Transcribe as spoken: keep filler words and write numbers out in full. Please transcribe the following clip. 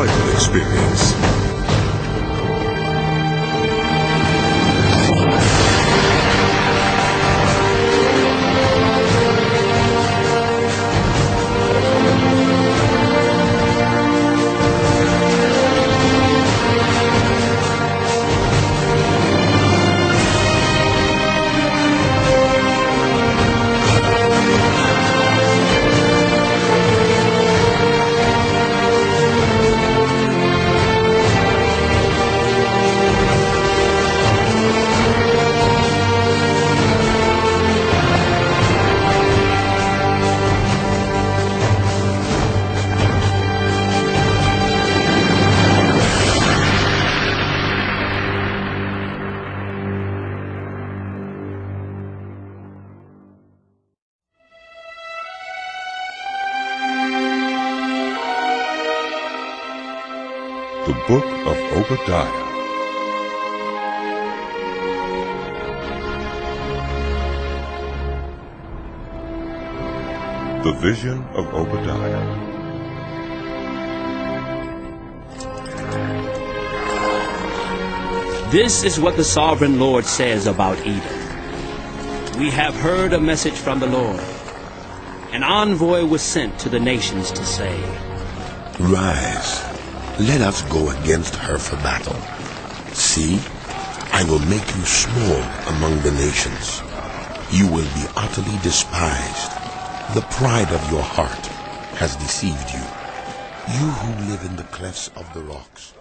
Bible Experience. The Book of Obadiah. The Vision of Obadiah. This is what the Sovereign Lord says about Edom. We have heard a message from the Lord. An envoy was sent to the nations to say, Rise, let us go against her for battle. See, I will make you small among the nations. You will be utterly despised. The pride of your heart has deceived you. You who live in the clefts of the rocks.